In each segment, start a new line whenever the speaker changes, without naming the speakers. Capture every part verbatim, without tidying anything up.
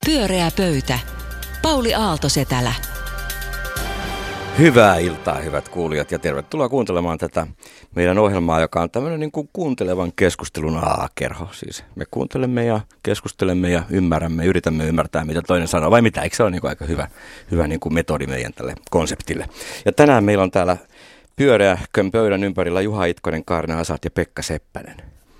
Pyöreä pöytä. Pauli Aalto-Setälä.
Hyvää iltaa, hyvät kuulijat, ja tervetuloa kuuntelemaan tätä meidän ohjelmaa, joka on tämmöinen niin kuin kuuntelevan keskustelun aakerho. Siis me kuuntelemme ja keskustelemme ja ymmärrämme, yritämme ymmärtää, mitä toinen sanoo, vai mitä? Eikö se ole niin kuin aika hyvä, hyvä niin kuin metodi meidän tälle konseptille? Ja tänään meillä on täällä pyöreähkön pöydän ympärillä Juha Itkonen, Kaarina Asat ja Pekka Seppänen.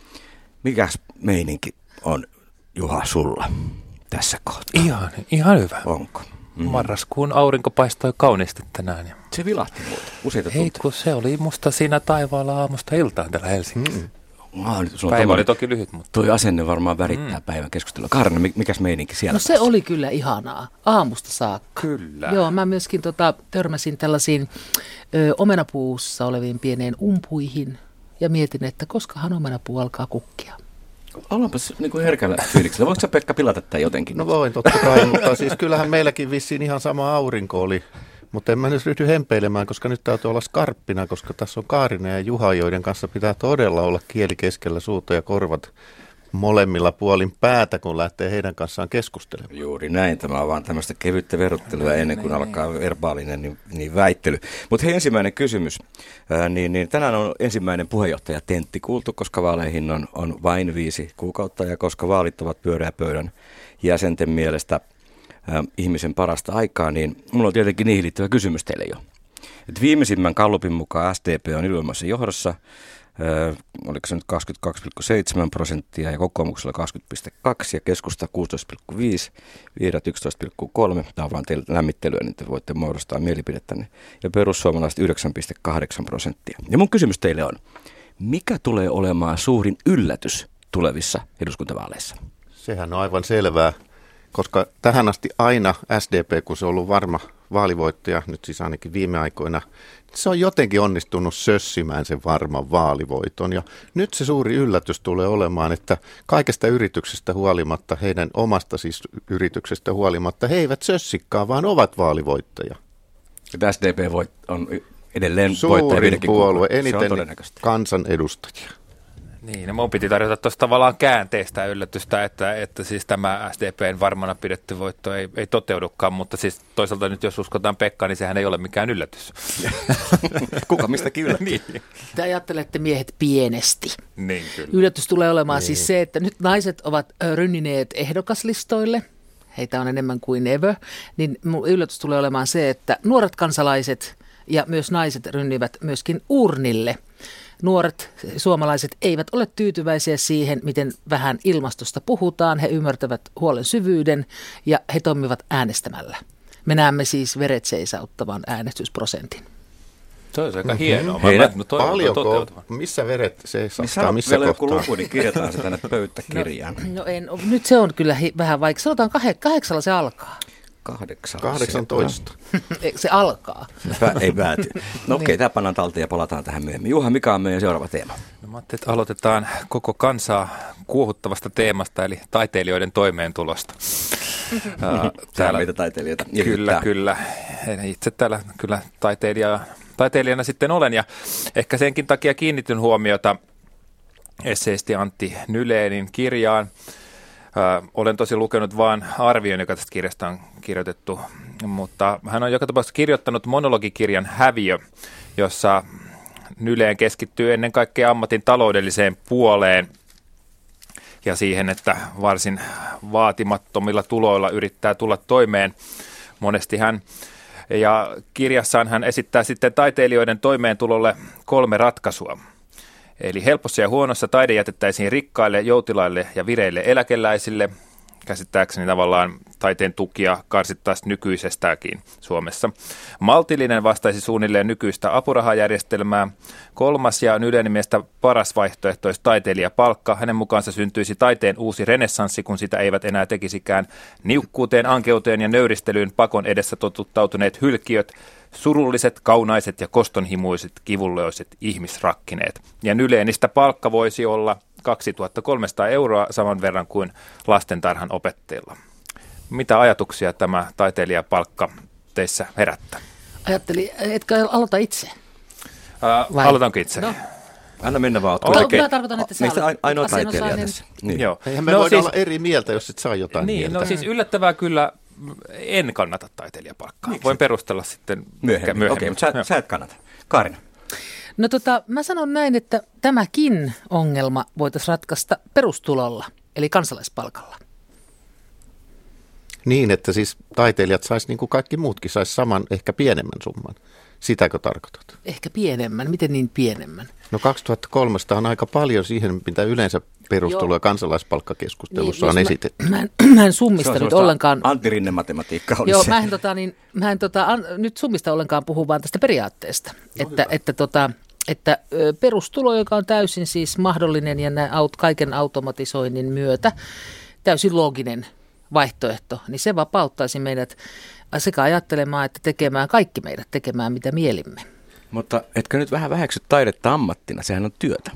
Mikäs meininki on, Juha, sulla tässä kohtaa?
Ihan, ihan hyvä.
Onko?
Mm. Marraskuun aurinko paistoi kauniisti tänään.
Se vilahti muuta useita tuntia.
Ei, kun se oli musta siinä taivaalla aamusta iltaan täällä Helsingissä. Mm.
Ah,
Päivä oli toki lyhyt, mutta...
Tuo asenne varmaan värittää mm. päivän keskustelua. Kaarina, mikäs meininki siellä?
No se päässä? Oli kyllä ihanaa, aamusta saakka.
Kyllä.
Joo, mä myöskin tota, törmäsin tällaisiin ö, omenapuussa oleviin pieneen umpuihin ja mietin, että koskahan omenapuu alkaa kukkia.
Ollaanpas niin kuin herkällä fiiliksellä. Voitko sä, Pekka, pilata tämän jotenkin?
No voin, totta kai, mutta siis kyllähän meilläkin vissiin ihan sama aurinko oli. Mutta en mä nyt ryhdy hempeilemään, koska nyt täytyy olla skarppina, koska tässä on Kaarina ja Juha, joiden kanssa pitää todella olla kieli keskellä suuta ja korvat molemmilla puolin päätä, kun lähtee heidän kanssaan keskustelemaan.
Juuri näin. Tämä on vaan tämmöistä kevyttä verottelua ennen kuin alkaa verbaalinen niin, niin väittely. Mutta hei, ensimmäinen kysymys. Ää, niin, niin, tänään on ensimmäinen puheenjohtajatentti kuultu, koska vaaleihin on, on vain viisi kuukautta ja koska vaalit ovat pyöreä pöydän jäsenten mielestä ää, ihmisen parasta aikaa, niin minulla on tietenkin niihin liittyvä kysymys teille jo. Et viimeisimmän gallupin mukaan S D P on ylivoimaisessa johdossa. Öö, oliko se nyt kaksikymmentäkaksi pilkku seitsemän prosenttia ja kokoomuksella kaksikymmentä pilkku kaksi ja keskusta kuusitoista pilkku viisi, vihreät yksitoista pilkku kolme. Tämä on vaan teille lämmittelyä, niin te voitte muodostaa mielipidettänne. Ja perussuomalaiset yhdeksän pilkku kahdeksan prosenttia. Ja mun kysymys teille on, mikä tulee olemaan suurin yllätys tulevissa eduskuntavaaleissa?
Sehän on aivan selvää, koska tähän asti aina S D P, kun se on ollut varma vaalivoittaja, nyt siis ainakin viime aikoina, se on jotenkin onnistunut sössimään sen varman vaalivoiton. Ja nyt se suuri yllätys tulee olemaan, että kaikesta yrityksestä huolimatta, heidän omasta siis yrityksestä huolimatta, he eivät sössikään, vaan ovat vaalivoittajia.
S D P voit, on edelleen
suurin
voittaja
puolue, eniten kansanedustajia.
Niin, no mun piti tarjota tuosta tavallaan käänteistä yllätystä, että, että siis tämä S D P:n varmana pidetty voitto ei, ei toteudukaan, mutta siis toisaalta nyt jos uskotaan Pekkaa, niin sehän ei ole mikään yllätys.
Kuka mistäkin yllättyy?
Niin.
Te ajattelette miehet pienesti.
Niin, kyllä.
Yllätys tulee olemaan
niin.
siis se, että nyt naiset ovat rynnineet ehdokaslistoille. Heitä on enemmän kuin ever. Niin yllätys tulee olemaan se, että nuoret kansalaiset ja myös naiset rynnivät myöskin urnille. Nuoret suomalaiset eivät ole tyytyväisiä siihen, miten vähän ilmastosta puhutaan. He ymmärtävät huolen syvyyden ja he toimivat äänestämällä. Me näemme siis veret seisauttavan äänestysprosentin.
Se on aika hienoa.
Heidät,
no,
paljonko, missä veret seisauttaa, missä
kohtaa?
kohtaa?
Luku, niin kirjataan se tänne pöytäkirjaan.
No, no en, nyt se on kyllä hi, vähän vaikka. Sanotaan kah, kahdeksalla se alkaa.
Kahdeksan.
kahdeksantoista.
Se alkaa.
Pä, ei pääty. No okei, okay, tämä pannaan talteen ja palataan tähän myöhemmin. Juha, mikä on meidän seuraava teema?
No, mä ajattelin, että aloitetaan koko kansaa kuohuttavasta teemasta, eli taiteilijoiden toimeentulosta.
Täällä meitä taiteilijoita.
Kyllä, kyllä. Itse täällä kyllä taiteilija, taiteilijana sitten olen, ja ehkä senkin takia kiinnitin huomiota esseisti Antti Nyleenin kirjaan. Ö, olen tosi lukenut vain arvion, joka tästä kirjasta on kirjoitettu, mutta hän on joka tapauksessa kirjoittanut monologikirjan Häviö, jossa Nyleen keskittyy ennen kaikkea ammatin taloudelliseen puoleen ja siihen, että varsin vaatimattomilla tuloilla yrittää tulla toimeen. Monesti hän, ja kirjassaan hän esittää sitten taiteilijoiden toimeentulolle kolme ratkaisua. Eli helpossa ja huonossa taide jätettäisiin rikkaille, joutilaille ja vireille eläkeläisille. Käsittääkseni tavallaan taiteen tukia karsittaisiin nykyisestäänkin Suomessa. Maltillinen vastaisi suunnilleen nykyistä apurahajärjestelmää. Kolmas ja Nylenin mielestä paras vaihtoehto olisi taiteilijapalkka. Hänen mukaansa syntyisi taiteen uusi renessanssi, kun sitä eivät enää tekisikään niukkuuteen, ankeuteen ja nöyristelyyn pakon edessä totuttautuneet hylkiöt, surulliset, kaunaiset ja kostonhimuiset, kivulloiset ihmisrakkineet. Ja Nyleenistä palkka voisi olla kaksituhattakolmesataa euroa saman verran kuin lastentarhan opettajilla. Mitä ajatuksia tämä taiteilijapalkka teissä herättää?
Ajattelin, etkö aloita itse?
Ää, aloitanko itse?
No.
Anna mennä vaan.
No,
Oikein.
Mä tarkoitan, että sä
Meistä
olet
ainoa
asianosainen.
taiteilija tässä. Niin.
Joo.
Eihän me
No
voida
siis-
olla eri mieltä, jos et saa jotain
Niin,
mieltä.
no siis yllättävää kyllä en kannata taiteilijapalkkaa. Voin perustella sitten
Myöhemmin.
myöhemmin.
Okei, mutta sä, sä et kannata. Kaarina.
No tota, mä sanon näin, että tämäkin ongelma voitaisiin ratkaista perustulolla, eli kansalaispalkalla.
Niin, että siis taiteilijat sais niin kuin kaikki muutkin, sais saman, ehkä pienemmän summan. Sitäkö tarkoitat?
Ehkä pienemmän. Miten niin pienemmän?
No kaksituhattakolmesataa on aika paljon siihen, mitä yleensä perustulo- ja kansalaispalkkakeskustelussa
Niin,
on
jos
esitetty.
Mä, mä, en, mä en summista nyt
semmoista
ollenkaan.
Antti Rinne-matematiikkaa oli
Joo,
se.
mä en, tota, niin, mä en tota, an, nyt summista ollenkaan puhu, vaan tästä periaatteesta. No, että että, tota, että ö, perustulo, joka on täysin siis mahdollinen ja nää aut, kaiken automatisoinnin myötä täysin looginen vaihtoehto, niin se vapauttaisi meidät sekä ajattelemaan että tekemään, kaikki meidät tekemään mitä mielimme.
Mutta etkö nyt vähän väheksy taidetta ammattina? Sehän on työtä.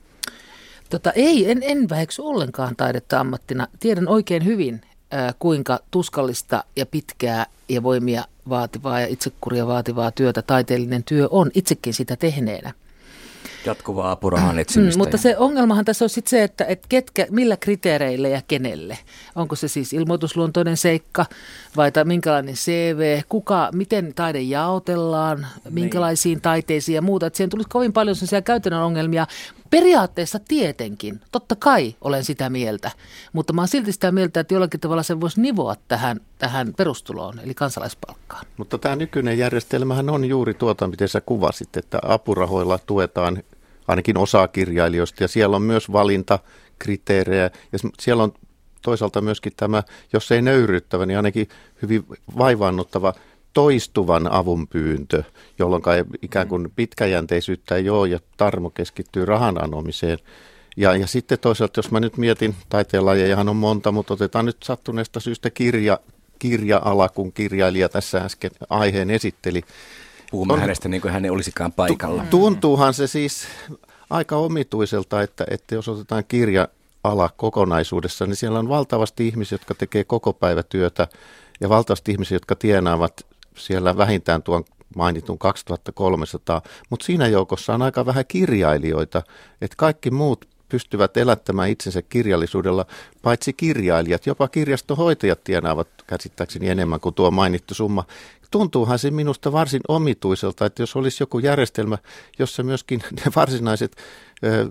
Tota, ei, en, en väheksy ollenkaan taidetta ammattina. Tiedän oikein hyvin, ää, kuinka tuskallista ja pitkää ja voimia vaativaa ja itsekuria vaativaa työtä taiteellinen työ on, itsekin sitä tehneenä.
Jatkuvaa apurahan etsimistä.
Mm, mutta se ongelmahan tässä on sitten se, että et ketkä, millä kriteereille ja kenelle. Onko se siis ilmoitusluontoinen seikka vai tai minkälainen C V, kuka, miten taide jaotellaan, minkälaisiin taiteisiin ja muuta. Että siihen tulisi kovin paljon sellaisia käytännön ongelmia. Periaatteessa tietenkin, totta kai olen sitä mieltä, mutta mä oon silti sitä mieltä, että jollakin tavalla se voisi nivoa tähän, tähän perustuloon, eli kansalaispalkkaan.
Mutta tämä nykyinen järjestelmähän on juuri tuota, miten sä kuvasit, että apurahoilla tuetaan ainakin osaa kirjailijoista ja siellä on myös valintakriteerejä ja siellä on toisaalta myöskin tämä, jos ei nöyryyttävä, niin ainakin hyvin vaivaannuttava toistuvan avun pyyntö, jolloin ikään kuin pitkäjänteisyyttä ei ole ja tarmo keskittyy rahan anomiseen. Ja, ja sitten toisaalta, jos mä nyt mietin, taiteenlajejahan on monta, mutta otetaan nyt sattuneesta syystä kirja, kirja-ala, kun kirjailija tässä äsken aiheen esitteli.
Puhumme
on,
hänestä niin kuin hän ei olisikaan paikalla.
Tuntuuhan se siis aika omituiselta, että, että jos otetaan kirja-ala kokonaisuudessa, niin siellä on valtavasti ihmisiä, jotka tekee kokopäivätyötä ja valtavasti ihmisiä, jotka tienaavat siellä vähintään tuon mainitun kaksituhattakolmesataa, mutta siinä joukossa on aika vähän kirjailijoita, että kaikki muut pystyvät elättämään itsensä kirjallisuudella, paitsi kirjailijat, jopa kirjastonhoitajat tienaavat käsittääkseni enemmän kuin tuo mainittu summa. Tuntuuhan se minusta varsin omituiselta, että jos olisi joku järjestelmä, jossa myöskin ne varsinaiset ö,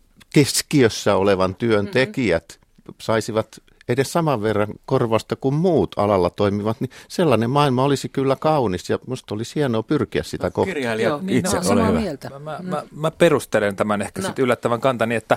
keskiössä olevan työn tekijät saisivat edes saman verran korvasta kuin muut alalla toimivat, niin sellainen maailma olisi kyllä kaunis ja minusta olisi hienoa pyrkiä sitä kohtaan.
Kirjailija
Joo,
itse,
no,
ole
samaa
hyvä.
mieltä.
Mä, mä, mä, mä perustelen tämän ehkä
No.
sit yllättävän kantani, että,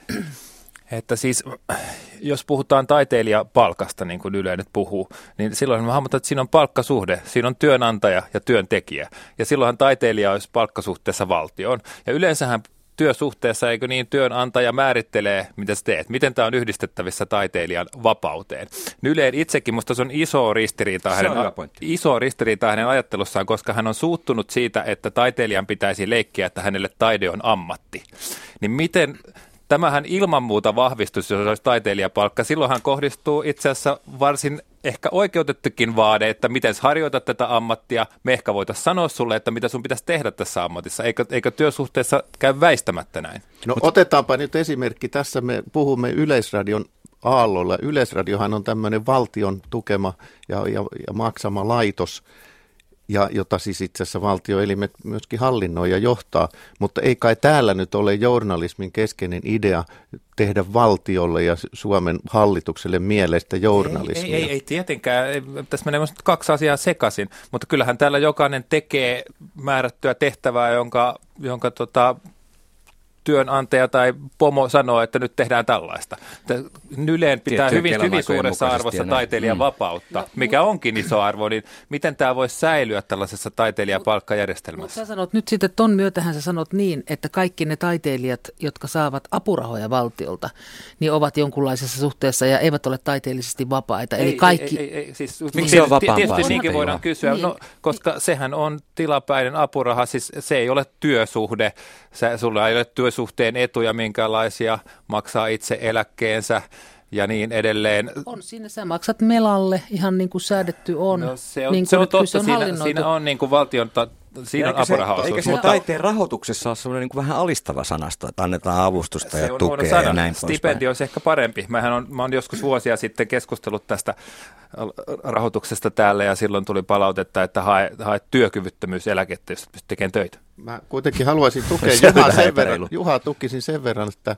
että siis jos puhutaan taiteilijapalkasta, niin kuin Yle nyt puhuu, niin silloin mä hahmotan, että siinä on palkkasuhde, siinä on työnantaja ja työntekijä. Ja silloinhan taiteilija olisi palkkasuhteessa valtioon. Ja yleensähän työsuhteessa, eikö niin, työnantaja määrittelee, mitä sä teet, miten tämä on yhdistettävissä taiteilijan vapauteen. Yleen itsekin, musta se on iso ristiriita, hänen, iso ristiriita hänen ajattelussaan, koska hän on suuttunut siitä, että taiteilijan pitäisi leikkiä, että hänelle taide on ammatti. Niin miten... Tämähän ilman muuta vahvistus, jos olisi taiteilijapalkka. Silloinhan kohdistuu itse asiassa varsin ehkä oikeutettukin vaade, että miten harjoitat tätä ammattia. Me ehkä voitaisiin sanoa sulle, että mitä sun pitäisi tehdä tässä ammatissa. Eikö, eikö työsuhteessa käy väistämättä näin?
No Mut... otetaanpa nyt esimerkki. Tässä me puhumme Yleisradion aallolla. Yleisradiohan on tämmöinen valtion tukema ja, ja, ja maksama laitos, ja jota siis itse asiassa valtioelimet myöskin hallinnoi ja johtaa, mutta ei kai täällä nyt ole journalismin keskeinen idea tehdä valtiolle ja Suomen hallitukselle mieleistä journalismia.
Ei, ei, ei tietenkään. Ei, tässä menee kaksi asiaa sekaisin, mutta kyllähän täällä jokainen tekee määrättyä tehtävää, jonka, jonka tota, työnantaja tai pomo sanoo, että nyt tehdään tällaista. Yleen pitää hyvin, hyvin suuressa arvossa taiteilijan mm. vapautta, mikä onkin iso arvo, niin miten tämä voisi säilyä tällaisessa taiteilijapalkkajärjestelmässä?
Mutta sä sanot nyt sitten, ton myötähän sä sanot niin, että kaikki ne taiteilijat, jotka saavat apurahoja valtiolta, niin ovat jonkunlaisessa suhteessa ja eivät ole taiteellisesti vapaita.
Ei,
Eli kaikki...
Ei, ei, ei, siis,
miksi se on vapaampaa?
Tietysti niinkin voidaan
Joo.
kysyä,
Niin.
no, koska sehän on tilapäinen apuraha, siis se ei ole työsuhde, sä, sulla ei ole työsuhteen etuja minkälaisia, maksaa itse eläkkeensä ja niin edelleen.
On siinä, sä maksat Melalle ihan niin kuin säädetty on.
No, se on,
niin
se on
nyt
totta,
se on
siinä,
hallinnoitu.
siinä on niin kuin valtion ta- siinä on
Eikä se,
apurahaosuus.
eikä se
mutta
taiteen rahoituksessa ole semmoinen niin kuin vähän alistava sanasto, että annetaan avustusta
se
ja
on
tukea
sana.
ja näin
Stipendi olisi ehkä parempi. Mähän on, mä oon joskus vuosia sitten keskustellut tästä rahoituksesta täällä ja silloin tuli palautetta, että hae, hae työkyvyttömyyseläkettä, jos pystyt tekemään töitä.
Mä kuitenkin haluaisin tukea
Se on
Juhaa
vähän
sen verran.
epäreilu.
Juhaa tukisin sen verran, että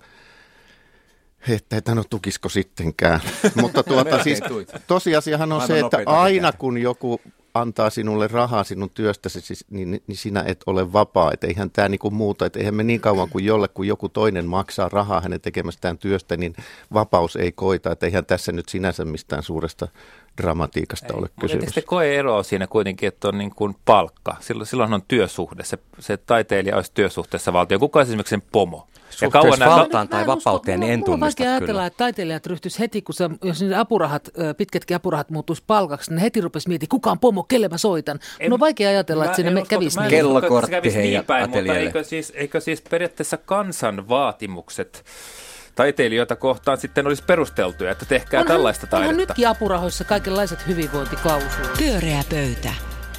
että et no tukisko sittenkään. Mutta tuota,
Melkein
siis,
tuit.
tosiasiahan on
Maailman
se, että
nopeita
aina
tekijät.
kun joku antaa sinulle rahaa sinun työstäsi, siis, niin, niin sinä et ole vapaa. Että eihän tämä niinku muuta, että eihän me niin kauan kuin jolle, kun joku toinen maksaa rahaa hänen tekemästään työstä, niin vapaus ei koita. Että eihän tässä nyt sinänsä mistään suuresta dramatiikasta
Ei,
ole
mutta
kysymys.
eikö te koe eroa siinä kuitenkin, että on niin kuin palkka? Silloin, silloin on työsuhde. Se, se taiteilija olisi työsuhteessa valtio. Kuka on esimerkiksi sen pomo?
Suhteessa
nämä-
valtaan tai
Mä en usko-
vapauteen, niin en
mulla- mulla on
tunnista
vaikea
kyllä.
ajatella, että taiteilijat ryhtyisi heti, kun se, jos ne apurahat, ö, pitkätkin apurahat muuttuisi palkaksi, niin ne heti rupesi miettimään, kuka on pomo, kelle mä soitan.
En-
No on vaikea ajatella, että
Mä
sinne
en
me
usko-
kävisi
mä en
niin.
usko, että se
Kellokortti
kävisi
heidän
niin päin, mutta
ateljeelle.
eikö siis, eikö siis periaatteessa kansan vaatimukset taiteilijoita kohtaan sitten olisi perusteltuja, että tehkää
Onhan-
tällaista
Onhan
taidetta?
nytkin apurahoissa kaikenlaiset hyvinvointiklausuulit.
Pyöreä pöytä.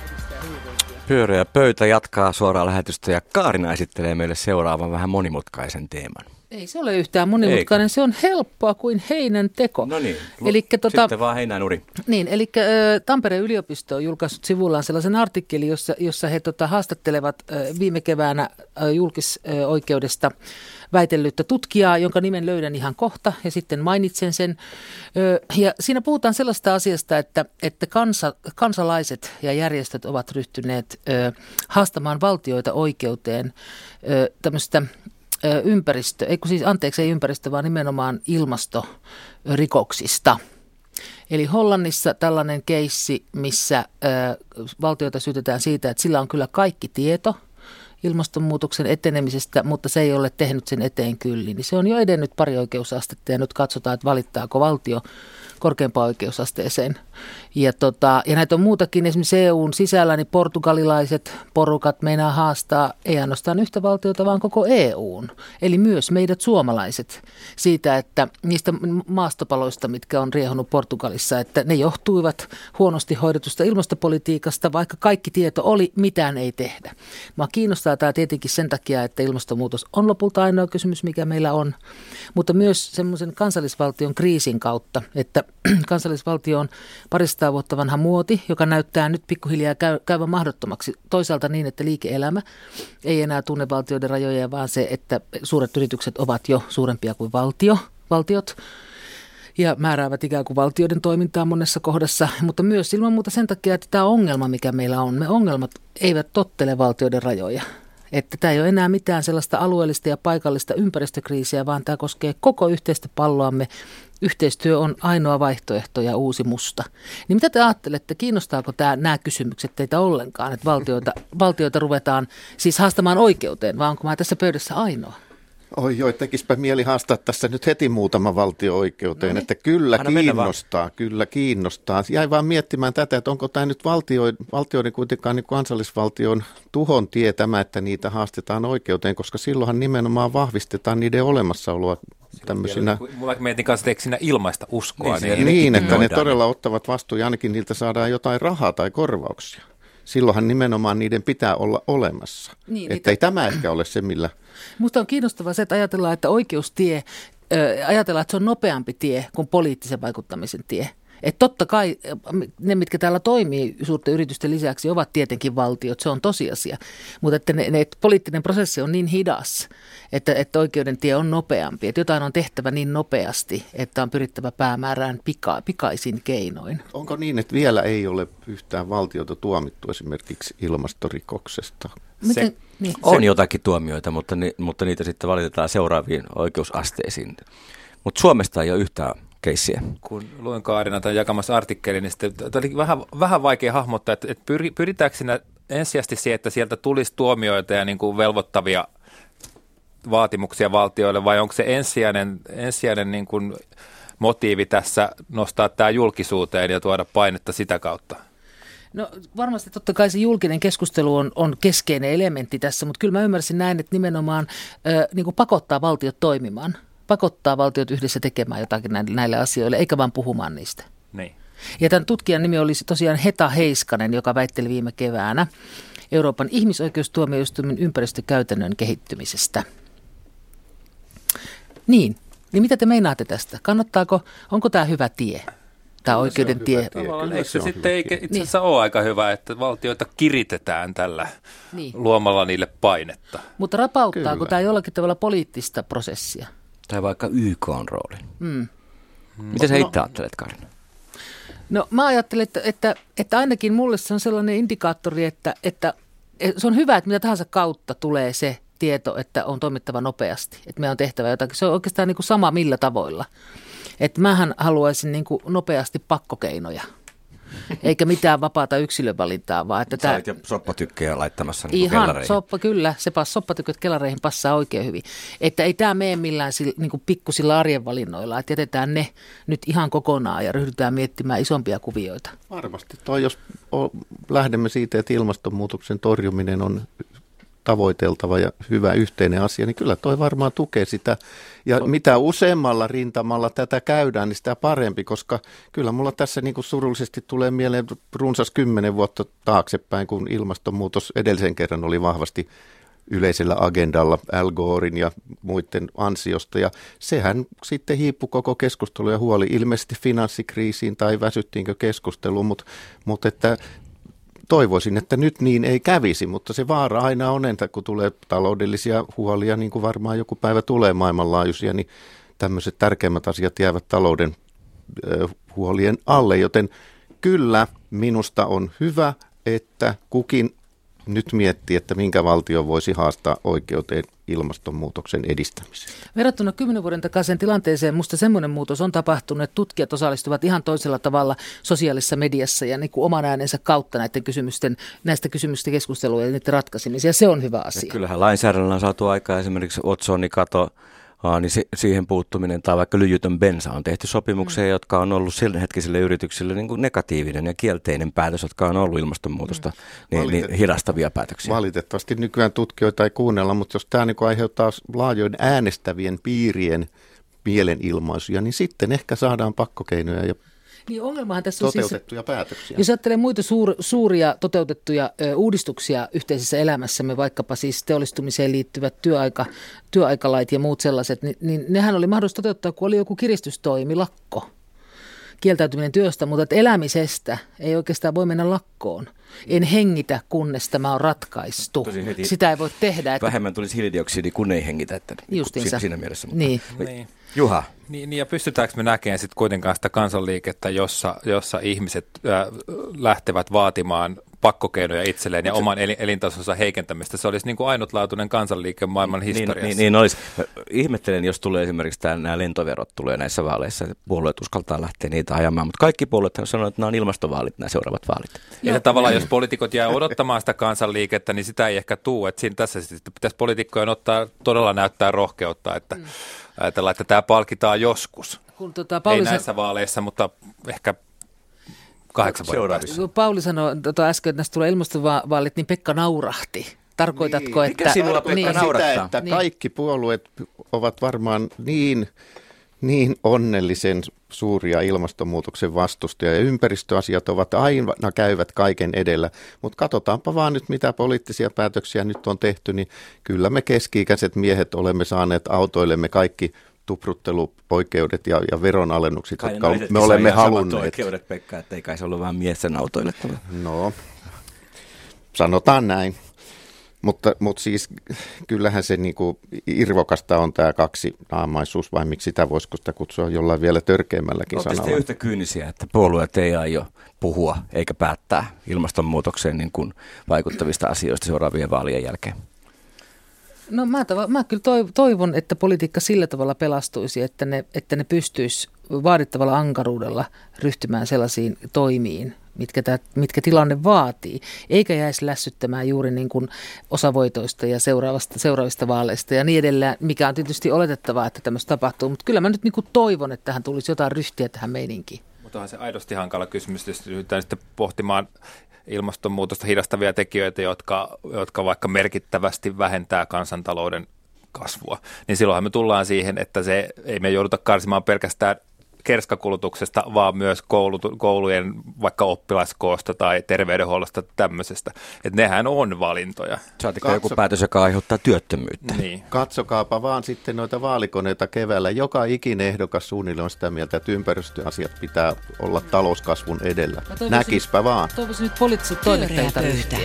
Pyöreä pöytä jatkaa suoraa lähetystä ja Kaarina esittelee meille seuraavan vähän monimutkaisen teeman.
Ei se ole yhtään monimutkainen, se on helppoa kuin heinän teko.
No niin,
Elikkä, tota,
sitten vaan heinänuri.
Niin, eli Tampereen yliopisto on julkaissut sivullaan sellaisen artikkelin, jossa, jossa he tota, haastattelevat ö, viime keväänä ö, julkisoikeudesta väitellyttä tutkijaa, jonka nimen löydän ihan kohta ja sitten mainitsen sen. Ö, ja siinä puhutaan sellaista asiasta, että, että kansa, kansalaiset ja järjestöt ovat ryhtyneet ö, haastamaan valtioita oikeuteen ö, tämmöistä ö, ympäristö, ei kun siis anteeksi ei ympäristö, vaan nimenomaan ilmastorikoksista. Eli Hollannissa tällainen keissi, missä ö, valtioita syytetään siitä, että sillä on kyllä kaikki tieto ilmastonmuutoksen etenemisestä, mutta se ei ole tehnyt sen eteen kyllin. Niin se on jo edennyt pari oikeusastetta ja nyt katsotaan, että valittaako valtio korkeampaan oikeusasteeseen. Ja, tota, ja näitä on muutakin, esimerkiksi E U:n sisällä, niin portugalilaiset porukat meinaa haastaa ei ainoastaan yhtä valtiota, vaan koko E U:n. Eli myös meidät suomalaiset siitä, että niistä maastopaloista, mitkä on riehunut Portugalissa, että ne johtuivat huonosti hoidetusta ilmastopolitiikasta, vaikka kaikki tieto oli, mitään ei tehdä. Mä kiinnostaa tämä tietenkin sen takia, että ilmastonmuutos on lopulta ainoa kysymys, mikä meillä on, mutta myös semmoisen kansallisvaltion kriisin kautta, että kansallisvaltio on paristaa vuotta vanha muoti, joka näyttää nyt pikkuhiljaa käy, käyvän mahdottomaksi. Toisaalta niin, että liike-elämä ei enää tunne valtioiden rajoja, vaan se, että suuret yritykset ovat jo suurempia kuin valtio, valtiot ja määräävät ikään kuin valtioiden toimintaa monessa kohdassa, mutta myös ilman muuta sen takia, että tämä ongelma, mikä meillä on, me ongelmat eivät tottele valtioiden rajoja. Että tämä ei ole enää mitään sellaista alueellista ja paikallista ympäristökriisiä, vaan tämä koskee koko yhteistä palloamme. Yhteistyö on ainoa vaihtoehto ja uusi musta. Niin mitä te ajattelette, kiinnostaako tämä, nämä kysymykset teitä ollenkaan, että valtioita, valtioita ruvetaan siis haastamaan oikeuteen, vai onko mä tässä pöydässä ainoa?
Oi joo, tekispä mieli haastaa tässä nyt heti muutama valtio-oikeuteen,
No niin.
että kyllä
Anna mennä
kiinnostaa, kyllä kiinnostaa. Jäin vaan miettimään tätä, että onko tämä nyt valtio, valtioiden kuitenkaan niin kansallisvaltion tuhon tie tämä, että niitä haastetaan oikeuteen, koska silloinhan nimenomaan vahvistetaan niiden olemassaoloa tämmöisinä.
Mulla mietin kanssa, että eikö siinä ilmaista uskoa.
Niin,
Niin,
se-
Niin,
nekin
että ne
voidaan.
todella ottavat vastuun ja ainakin niiltä saadaan jotain rahaa tai korvauksia. Silloinhan nimenomaan niiden pitää olla olemassa.
Niin,
että ei tämä ehkä ole se, millä...
Musta on kiinnostavaa se, että ajatellaan, että oikeustie, ö, ajatellaan, että se on nopeampi tie kuin poliittisen vaikuttamisen tie. Että totta kai ne, mitkä täällä toimii suurten yritysten lisäksi, ovat tietenkin valtiot, se on tosiasia. Mutta että, ne, ne, että poliittinen prosessi on niin hidas, että, että oikeuden tie on nopeampi. Että jotain on tehtävä niin nopeasti, että on pyrittävä päämäärään pika, pikaisin keinoin.
Onko niin, että vielä ei ole yhtään valtiota tuomittu esimerkiksi ilmastorikoksesta?
Miten, niin.
On jotakin tuomioita, mutta, ni, mutta niitä sitten valitetaan seuraaviin oikeusasteisiin. Mutta Suomesta ei ole yhtään keissiä.
kun luin Kaarina tämän jakamassa artikkelin, niin sitten tämä oli vähän, vähän vaikea hahmottaa, että, että pyri, pyritäänkö siinä ensisijaisesti siihen, että sieltä tulisi tuomioita ja niin kuin velvoittavia vaatimuksia valtioille, vai onko se ensisijainen, ensisijainen niin kuin motiivi tässä nostaa tämä julkisuuteen ja tuoda painetta sitä kautta?
No varmasti totta kai se julkinen keskustelu on, on keskeinen elementti tässä, mutta kyllä mä ymmärsin näin, että nimenomaan ö, niin kuin pakottaa valtiot toimimaan. Pakottaa valtiot yhdessä tekemään jotakin näille, näille asioille, eikä vaan puhumaan niistä.
Niin.
Ja tämän tutkijan nimi oli tosiaan Heta Heiskanen, joka väitteli viime keväänä. Euroopan ihmisoikeustuomioistuimen ympäristökäytännön kehittymisestä. Niin, niin mitä te meinaatte tästä? Kannattaako, onko tämä hyvä tie? Tämä oikeuden tie.
Tavallaan eikö se sitten itse asiassa niin. ole aika hyvä, että valtioita kiritetään tällä niin. luomalla niille painetta?
Mutta rapauttaako Kyllä. tämä jollakin tavalla poliittista prosessia?
Tai vaikka Y K:n rooli. Mm. Mitä sä itse no, ajattelet, Karina?
No mä ajattelen, että, että, että ainakin mulle se on sellainen indikaattori, että, että se on hyvä, että mitä tahansa kautta tulee se tieto, että on toimittava nopeasti, että meidän on tehtävä jotakin. Se on oikeastaan niin kuin sama millä tavoilla. Että mähän haluaisin niin kuin nopeasti pakkokeinoja, eikä mitään vapaata yksilövalintaa, vaan että tämä...
Sä olet jo soppatykkejä laittamassa niin
ihan,
kellareihin.
soppa, kyllä. Se pas, soppatykköt kellareihin passaa oikein hyvin. Että ei tämä mene millään niin kuin pikkusilla arjen valinnoilla, että jätetään ne nyt ihan kokonaan ja ryhdytään miettimään isompia kuvioita.
Varmasti. Toi, jos lähdemme siitä, että ilmastonmuutoksen torjuminen on tavoiteltava ja hyvä yhteinen asia, niin kyllä toi varmaan tukee sitä. Ja mitä useammalla rintamalla tätä käydään, niin sitä parempi, koska kyllä mulla tässä niin kuin surullisesti tulee mieleen runsas kymmenen vuotta taaksepäin, kun ilmastonmuutos edellisen kerran oli vahvasti yleisellä agendalla Al Goren ja muiden ansiosta. Ja sehän sitten hiipui koko keskustelu ja huoli ilmeisesti finanssikriisiin tai väsyttiinkö keskusteluun, mutta, mutta että toivoisin, että nyt niin ei kävisi, mutta se vaara aina on, että kun tulee taloudellisia huolia, niin kuin varmaan joku päivä tulee maailmanlaajuisia, niin tämmöiset tärkeimmät asiat jäävät talouden ö, huolien alle. Joten kyllä minusta on hyvä, että kukin nyt miettii, että minkä valtio voisi haastaa oikeuteen ilmastonmuutoksen edistämiseen.
Verrattuna kymmenen vuoden takaiseen tilanteeseen musta semmoinen muutos on tapahtunut, että tutkijat osallistuvat ihan toisella tavalla sosiaalisessa mediassa ja niin kuin oman äänensä kautta näiden kysymysten, näistä kysymyksistä keskustelua ja niiden ratkaisemisia. Ja se on hyvä asia. Ja
kyllähän lainsäädännöllä on saatu aikaa esimerkiksi otsonikato, niin se, siihen puuttuminen tai vaikka lyijytön bensa on tehty sopimuksia, mm. jotka on ollut sillä hetkisille yrityksille niin kuin negatiivinen ja kielteinen päätös, jotka on ollut ilmastonmuutosta mm. niin, niin hidastavia päätöksiä.
Valitettavasti nykyään tutkijoita ei kuunnella, mutta jos tämä niin kuin aiheuttaa laajoin äänestävien piirien mielenilmaisuja, niin sitten ehkä saadaan pakkokeinoja ja
niin ongelmahan tässä on
toteutettuja
siis,
päätöksiä.
Jos ajattelee muita suur, suuria toteutettuja ö, uudistuksia yhteisessä elämässämme, vaikkapa siis teollistumiseen liittyvät työaika, työaikalait ja muut sellaiset, niin, niin nehän oli mahdollista toteuttaa, kun oli joku kiristystoimi, lakko, kieltäytyminen työstä, mutta että elämisestä ei oikeastaan voi mennä lakkoon. En hengitä, kunnes tämä on ratkaistu. Sitä ei voi tehdä. Että
vähemmän tulisi hiilidioksidi, kun ei hengitä. Että
justiinsa.
Siinä mielessä. Mutta
niin.
niin.
Juha.
Niin, niin ja pystytäänkö me näkemään sitten kuitenkaan sitä kansanliikettä, jossa, jossa ihmiset äh, lähtevät vaatimaan pakkokeinoja itselleen ja oman elintasonsa heikentämistä. Se olisi niin kuin ainutlaatuinen kansanliike maailman historiassa.
Niin, niin, niin olisi. Ihmettelen, jos tulee esimerkiksi tämä, nämä lentoverot tulee näissä vaaleissa. Puolueet uskaltaa lähteä niitä ajamaan, mutta kaikki puolueet sanoo, että nämä on ilmastovaalit, nämä seuraavat vaalit.
Ja tavallaan, jos poliitikot jää odottamaan sitä kansanliikettä, niin sitä ei ehkä tule. Että siinä tässä sitten pitäisi poliitikkojen ottaa, todella näyttää rohkeutta, että mm. ajatellaan, että tämä palkitaan joskus. Kun tota, Pauli ei näissä vaaleissa, mutta ehkä kahdeksan vuoden päästä.
Pauli sanoi tota äsken, että näistä tulee ilmastovaalit, niin Pekka naurahti. Tarkoitatko,
niin.
että...
Mikä sinua Pekka
niin,
naurattaa?
Sitä, että
niin.
kaikki puolueet ovat varmaan niin, niin onnellisen suuria ilmastonmuutoksen vastustajia ja ympäristöasiat ovat aina käyvät kaiken edellä. Mutta katsotaanpa vaan nyt, mitä poliittisia päätöksiä nyt on tehty, niin kyllä me keski-ikäiset miehet olemme saaneet autoillemme kaikki tuprutteluoikeudet ja, ja veronalennukset, kai jotka me olemme halunneet.
Oikeudet, Pekka, että ei kai se ollut vaan miesten autoille.
No, sanotaan näin. Mutta, mutta siis kyllähän se niinku irvokasta on tämä kaksinaamaisuus, vai miksi sitä voisiko sitä kutsua jollain vielä törkeämmälläkin
sanalla.
sanalla.
Oletteko yhtä kyynisiä, että puolueet ei aio puhua eikä päättää ilmastonmuutokseen niin kuin vaikuttavista asioista seuraavien vaalien jälkeen?
No mä, tav- mä kyllä toivon, että politiikka sillä tavalla pelastuisi, että ne, että ne pystyisi vaadittavalla ankaruudella ryhtymään sellaisiin toimiin, mitkä, tää, mitkä tilanne vaatii, eikä jäisi lässyttämään juuri niin kuin osavoitoista ja seuraavista, seuraavista vaaleista ja niin edelleen, mikä on tietysti oletettavaa, että tämmöistä tapahtuu, mutta kyllä mä nyt niin kuin toivon, että tähän tulisi jotain ryhtiä tähän meininkiin.
Mutta onhan se aidosti hankala kysymys, jos ryhdytään sitten pohtimaan ilmastonmuutosta hidastavia tekijöitä, jotka, jotka vaikka merkittävästi vähentää kansantalouden kasvua, niin silloinhan me tullaan siihen, että se ei me jouduta karsimaan pelkästään kerskakulutuksesta, vaan myös koulut, koulujen vaikka oppilaskoosta tai terveydenhuollosta tämmöisestä. Että nehän on valintoja.
Saatikö joku päätös, joka aiheuttaa työttömyyttä?
Niin.
Katsokaapa vaan sitten noita vaalikoneita keväällä. Joka ikinen ehdokas suunnilleen on sitä mieltä, että ympäristöasiat pitää olla talouskasvun edellä. Näkispä vaan.
Toivoisin nyt poliittiset toimittajat ryhtiä.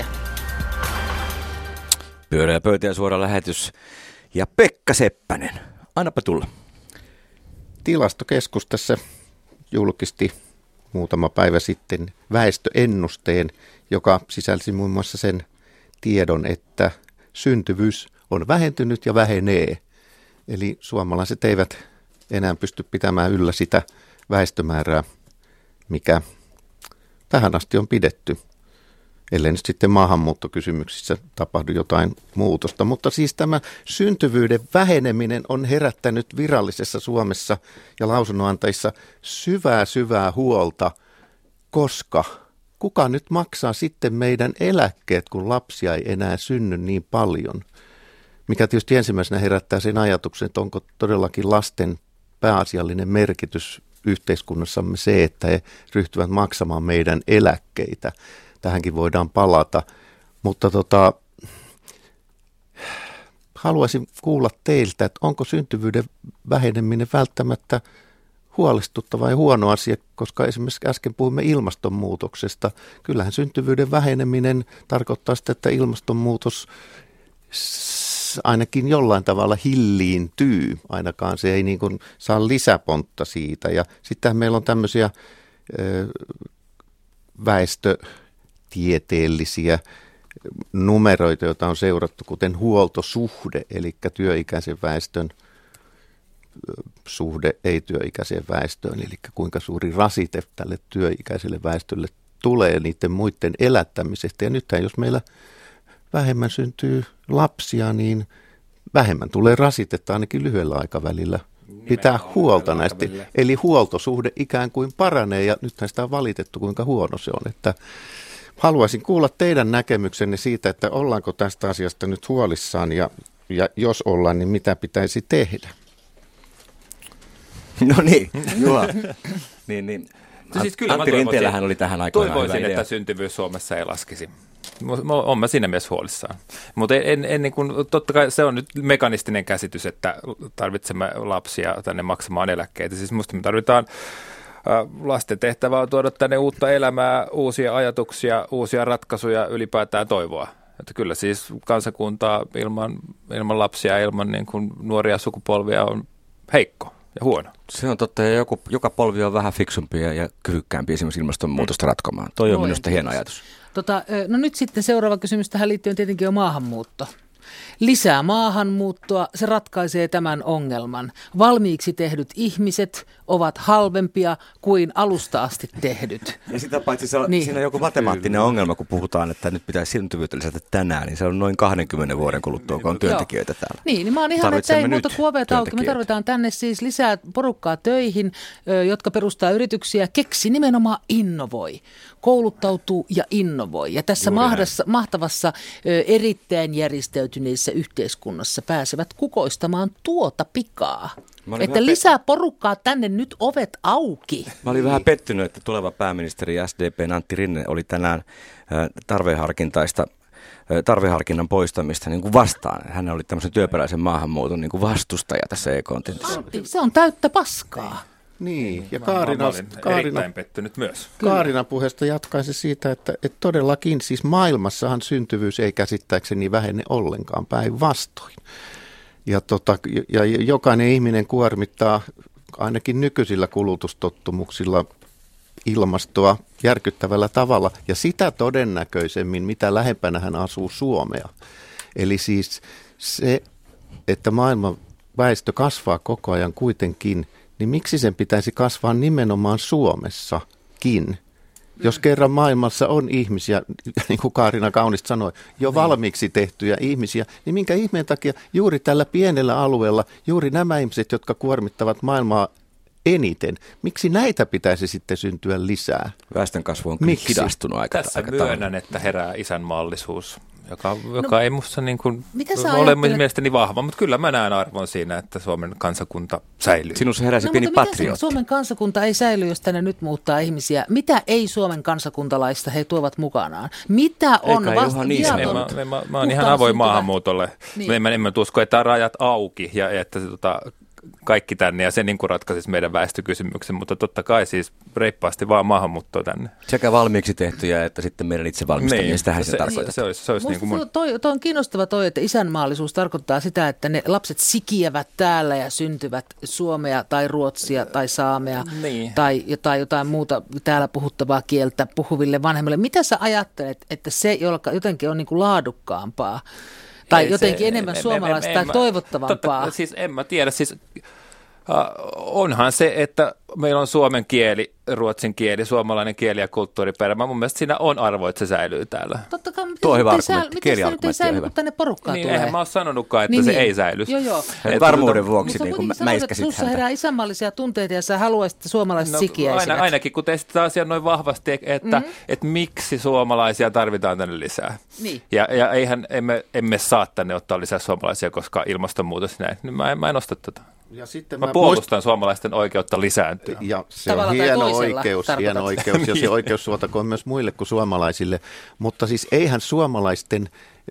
Pyöreä pöytä ja suora lähetys. Ja Pekka Seppänen, annapa tulla.
Tilastokeskus tässä julkisti muutama päivä sitten väestöennusteen, joka sisälsi muun muassa sen tiedon, että syntyvyys on vähentynyt ja vähenee. Eli suomalaiset eivät enää pysty pitämään yllä sitä väestömäärää, mikä tähän asti on pidetty, ellei nyt sitten maahanmuuttokysymyksissä tapahdu jotain muutosta. Mutta siis tämä syntyvyyden väheneminen on herättänyt virallisessa Suomessa ja lausunnonantajissa syvää syvää huolta, koska kuka nyt maksaa sitten meidän eläkkeet, kun lapsia ei enää synny niin paljon? Mikä tietysti ensimmäisenä herättää sen ajatuksen, että onko todellakin lasten pääasiallinen merkitys yhteiskunnassamme se, että he ryhtyvät maksamaan meidän eläkkeitä. Tähänkin voidaan palata, mutta tota, haluaisin kuulla teiltä, että onko syntyvyyden väheneminen välttämättä huolestuttava ja huono asia, koska esimerkiksi äsken puhuimme ilmastonmuutoksesta. Kyllähän syntyvyyden väheneminen tarkoittaa sitä, että ilmastonmuutos ainakin jollain tavalla hilliintyy, ainakaan se ei niin kuin saa lisäpontta siitä. Ja sittenhän meillä on tämmöisiä ö, väestötieteellisiä numeroita, joita on seurattu, kuten huoltosuhde, eli työikäisen väestön suhde ei-työikäiseen väestöön, eli kuinka suuri rasite tälle työikäiselle väestölle tulee niiden muiden elättämisestä. Ja nythän jos meillä vähemmän syntyy lapsia, niin vähemmän tulee rasitetta ainakin lyhyellä aikavälillä. Pitää huolta näistä. Eli huoltosuhde ikään kuin paranee, ja nythän sitä on valitettu, kuinka huono se on. Että haluaisin kuulla teidän näkemyksenne siitä, että ollaanko tästä asiasta nyt huolissaan, ja, ja jos ollaan, niin mitä pitäisi tehdä?
No niin, Juha. niin, niin.
Siis kyllä
Antti Rinteellähän oli tähän aikoinaan
toivoisin, että syntyvyys Suomessa ei laskisi. Olen mä siinä mielessä huolissaan. Mutta en, en, niin kuin, totta kai se on nyt mekanistinen käsitys, että tarvitsemme lapsia tänne maksamaan eläkkeitä. Siis musta me tarvitaan lasten tehtävä on tuoda tänne uutta elämää, uusia ajatuksia, uusia ratkaisuja, ylipäätään toivoa. Että kyllä siis kansakuntaa ilman, ilman lapsia, ilman niin kuin nuoria sukupolvia on heikko ja huono.
Se on totta, ja joku, joka polvi on vähän fiksumpi ja kyvykkäämpi esimerkiksi ilmastonmuutosta ratkomaan. Toi on minusta hieno ajatus.
Tota, no nyt sitten seuraava kysymys tähän liittyen tietenkin on maahanmuutto. Lisää maahanmuuttoa, se ratkaisee tämän ongelman. Valmiiksi tehdyt ihmiset ovat halvempia kuin alusta asti tehdyt.
Ja sitä paitsi se on,
niin.
siinä on joku matemaattinen ongelma, kun puhutaan, että nyt pitäisi syntyvyyttä lisätä tänään, niin se on noin kahdenkymmenen vuoden kuluttua, kun on työntekijöitä täällä.
Niin, niin mä oon ihan, että ei muuta kuin ovet auki. Me tarvitaan tänne siis lisää porukkaa töihin, jotka perustaa yrityksiä, keksi nimenomaan innovoi, kouluttautuu ja innovoi. Ja tässä mahdassa, mahtavassa erittäin järjestäytyneessä yhteiskunnassa pääsevät kukoistamaan tuota pikaa. Että lisää porukkaa tänne, nyt ovet auki.
Mä olin vähän pettynyt, että tuleva pääministeri S D P:n Antti Rinne oli tänään tarveharkintaista, tarveharkinnan poistamista niin kuin vastaan. Hän oli tämmöisen työperäisen maahanmuuton niin kuin vastustaja tässä E K-tentissä.
Se on täyttä paskaa.
Niin, ja Kaarina, Kaarina,
pettynyt myös.
Kaarina puheesta jatkaisi siitä, että, että todellakin siis maailmassahan syntyvyys ei käsittääkseni vähene ollenkaan, päinvastoin. Ja, tota, ja jokainen ihminen kuormittaa ainakin nykyisillä kulutustottumuksilla ilmastoa järkyttävällä tavalla, ja sitä todennäköisemmin, mitä lähempänä hän asuu Suomea. Eli siis se, että maailman väestö kasvaa koko ajan kuitenkin, niin miksi sen pitäisi kasvaa nimenomaan Suomessakin? Jos kerran maailmassa on ihmisiä, niin kuin Kaarina kaunisti sanoi, jo valmiiksi tehtyjä ihmisiä, niin minkä ihmeen takia juuri tällä pienellä alueella, juuri nämä ihmiset, jotka kuormittavat maailmaa eniten, miksi näitä pitäisi sitten syntyä lisää?
Väestönkasvu on kyllä hidastunut aika
Tässä
aika
myönnän,
tavalla.
että herää isänmaallisuus joka, joka no, ei musta niin kuin ole mielestäni vahva, mutta kyllä mä näen arvon siinä, että Suomen kansakunta säilyy.
Sinussa heräsi
no,
pieni patriotti.
Suomen kansakunta ei säily, jos tänne nyt muuttaa ihmisiä. Mitä ei Suomen kansakuntalaista he tuovat mukanaan? Mitä on vasta
viaton? Mä, mä, mä, mä oon ihan avoin maahanmuutolle. Niin. Mä en mä usko, että rajat auki ja että se tota, kaikki tänne ja se niin kuin ratkaisisi meidän väestökysymyksen, mutta totta kai siis reippaasti vaan maahanmuuttoa tänne.
Sekä valmiiksi tehtyjä että sitten meidän itse valmistamia, niin, tähän se, se tarkoittaa.
Se olisi, se olisi niin kuin mun...
toi, toi on kiinnostava toi, että isänmaallisuus tarkoittaa sitä, että ne lapset sikiävät täällä ja syntyvät suomea tai ruotsia tai saamea niin. tai, tai jotain muuta täällä puhuttavaa kieltä puhuville vanhemmille. Mitä sä ajattelet, että se jotenkin on niin kuin laadukkaampaa? Tai ei jotenkin se, enemmän en, suomalaista en, en, tai en, toivottavampaa.
Totta, siis en mä tiedä, siis uh, onhan se, että meillä on suomen kieli, ruotsin kieli, suomalainen kieli ja kulttuuriperä. Mä mun mielestä siinä on arvo, että se säilyy täällä.
Totta kai, miten
Tuo
se
hyvä
nyt ei säily, kun tänne porukkaan
niin,
tulee?
Eihän mä ole sanonutkaan, että niin, se niin. ei säily.
Joo, joo.
Varmuuden vuoksi niin kuin
mäiskäsit häntä. Sussa herää isänmaallisia tunteita ja sä haluaisit, että suomalaiset no, sikiäisivät.
Aina, ainakin kun teistä sitä asiaa noin vahvasti, että, mm-hmm. että miksi suomalaisia tarvitaan tänne lisää.
Niin.
Ja, ja eihän emme, emme saa tänne ottaa lisää suomalaisia, koska ilmastonmuutos näin. Mä en, mä en osta tätä. Ja sitten mä, mä puolustan muist... suomalaisten oikeutta lisääntyä.
Ja se Tavalla on hieno oikeus, hieno oikeus, ja se oikeus suotakoon myös muille kuin suomalaisille. Mutta siis eihän suomalaisten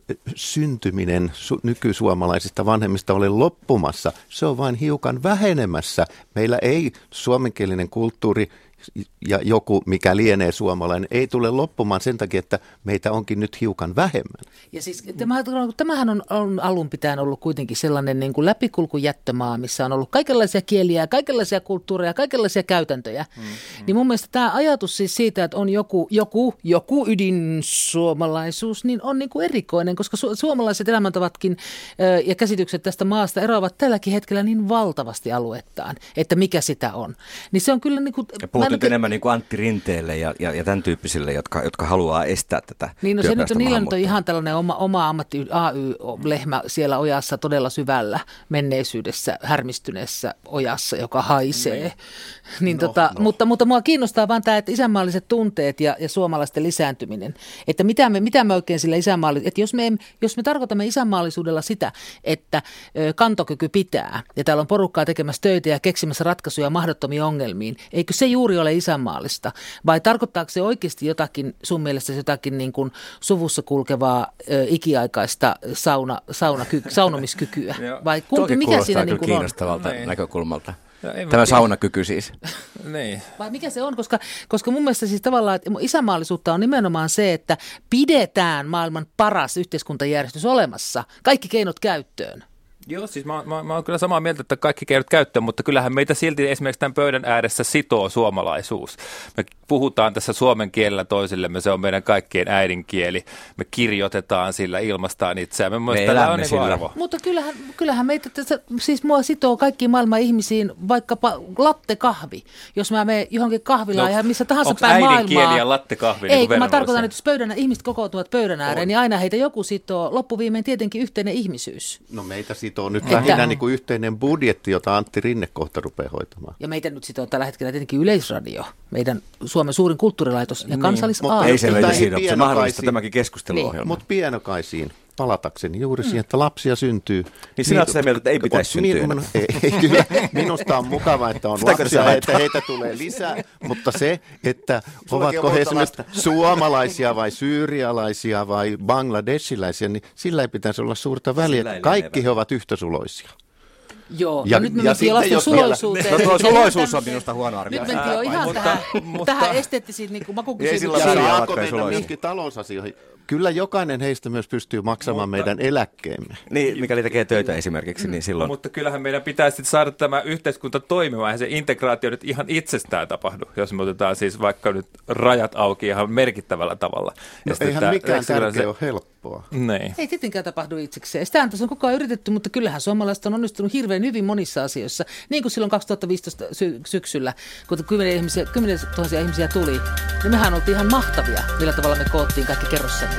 syntyminen su- nykysuomalaisista vanhemmista ole loppumassa. Se on vain hiukan vähenemässä. Meillä ei suomenkielinen kulttuuri ja joku, mikä lienee suomalainen, ei tule loppumaan sen takia, että meitä onkin nyt hiukan vähemmän.
Ja siis tämähän on, on alun pitäen ollut kuitenkin sellainen niin kuin läpikulkujättömaa, missä on ollut kaikenlaisia kieliä, kaikenlaisia kulttuureja, kaikenlaisia käytäntöjä. Mm-hmm. Niin mun mielestä tämä ajatus siis siitä, että on joku, joku, joku ydinsuomalaisuus, niin on niin kuin erikoinen, koska su- suomalaiset elämäntavatkin ö, ja käsitykset tästä maasta eroavat tälläkin hetkellä niin valtavasti aluettaan, että mikä sitä on. Niin se on kyllä niin kuin...
Nyt enemmän niin kuin Antti Rinteelle ja, ja, ja tämän tyyppisille, jotka, jotka haluaa estää tätä
niin no se nyt on, niillä nyt on ihan tällainen oma, oma ammatti A Y-lehmä siellä ojassa todella syvällä menneisyydessä, härmistyneessä ojassa, joka haisee. Niin. niin no, tota, no. Mutta, mutta mua kiinnostaa vaan tämä, että isänmaalliset tunteet ja, ja suomalaisten lisääntyminen. Että mitä me, mitä me oikein sillä isänmaallisuudella, että jos me, jos me tarkoitamme isänmaallisuudella sitä, että ö, kantokyky pitää ja täällä on porukkaa tekemässä töitä ja keksimässä ratkaisuja mahdottomiin ongelmiin, eikö se juuri ole isänmaallista? Vai tarkoittaako se oikeasti jotakin, sun mielestä jotakin niin kuin suvussa kulkevaa ö, ikiaikaista sauna, saunaky, saunomiskykyä? Vai kumpi, mikä siinä niin kuin on?
Kiinnostavalta Nein. näkökulmalta. Tämä saunakyky siis.
Niin.
Vai mikä se on? Koska, koska mun mielestä siis tavallaan, että isänmaallisuutta on nimenomaan se, että pidetään maailman paras yhteiskuntajärjestys olemassa. Kaikki keinot käyttöön.
Joo, siis mä, mä, mä oon kyllä samaa mieltä, että kaikki keinot käyttöön, mutta kyllähän meitä silti esimerkiksi tämän pöydän ääressä sitoo suomalaisuus. Me puhutaan tässä suomen kielellä toisillemme, se on meidän kaikkien äidinkieli. Me kirjoitetaan sillä, ilmaistaan itseään. Me, me elämme on sillä. Arvo.
Mutta kyllähän, kyllähän meitä, siis mua sitoo kaikki maailman ihmisiin, vaikkapa lattekahvi. Jos mä menen johonkin kahvilaan no, ja missä tahansa päin maailmaa.
Onko äidinkieli ja lattekahvi?
Ei,
niin
kun mä tarkoitan, että jos pöydän, ihmiset kokoontuvat pöydän ääreen, on. Niin aina heitä joku sitoo. Loppuviimein tietenkin yhteinen ihmisyys.
No meitä sitoo on nyt että lähinnä niin kuin yhteinen budjetti, jota Antti Rinne kohta rupeaa hoitamaan.
Ja meitä nyt sitoo tällä hetkellä tietenkin Yleisradio, meidän Suomen suurin kulttuurilaitos ja niin, kansallisaarti.
Ei se meitä siitä, se mahdollista tämäkin keskusteluohjelma.
Niin, mutta pienokaisiin palatakseni juuri mm. siihen, että lapsia syntyy.
Niin sinä olet sitä mieltä, että ei pitäisi syntyä.
Min, ei, ei, kyllä, minusta on mukava, että on lapsia, että heitä tulee lisää, mutta se, että ovatko he esimerkiksi suomalaisia vai syyrialaisia vai bangladeshiläisiä, niin sillä ei pitäisi olla suurta väliä. Kaikki he ovat yhtäsuloisia.
Joo, ja, ja nyt me mentiin lasten suloisuuteen.
No tuo suloisuus on minusta huono arvio.
Nyt mentiin jo ihan tähän, tähän esteettisiin niin makukysymyksiin.
Ei sillä saako mennä myöskin talousasioihin. Kyllä jokainen heistä myös pystyy maksamaan mutta, meidän eläkkeemme.
Niin, mikäli tekee töitä esimerkiksi, niin silloin...
Mutta kyllähän meidän pitäisi saada tämä yhteiskunta toimimaan, ja se integraatio nyt ihan itsestään tapahdu, jos me otetaan siis vaikka nyt rajat auki ihan merkittävällä tavalla.
No eihän tämä, mikään tärkeä se... ole helppoa.
Nein.
Ei tietenkään tapahdu itsekseen. Sitähän tässä on koko ajan yritetty, mutta kyllähän suomalaiset on onnistunut hirveän hyvin monissa asioissa. Niin kuin silloin kaksituhattaviisitoista sy- syksyllä, kun kymmeniä, ihmisiä, kymmeniä tuhansia ihmisiä tuli, niin mehän oltiin ihan mahtavia, millä tavalla me koottiin kaikki kerrossännyt.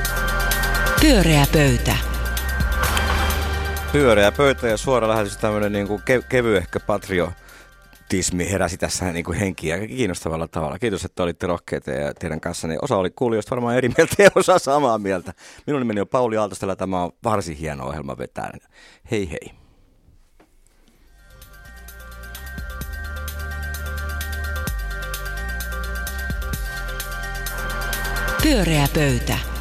Pyöreä pöytä.
Pyöreä pöytä ja suora lähetys tämmöinen niin kuin ke- kevyehkö patrio, absolutismi heräsi tässä niin kuin henkiä kiinnostavalla tavalla. Kiitos, että olitte rohkeita ja teidän kanssanne. Osa oli kuulijoista varmaan eri mieltä ja osa samaa mieltä. Minun nimeni on Pauli Aaltostella. Tämä on varsin hieno ohjelma vetää. Hei hei.
Pyöreä pöytä.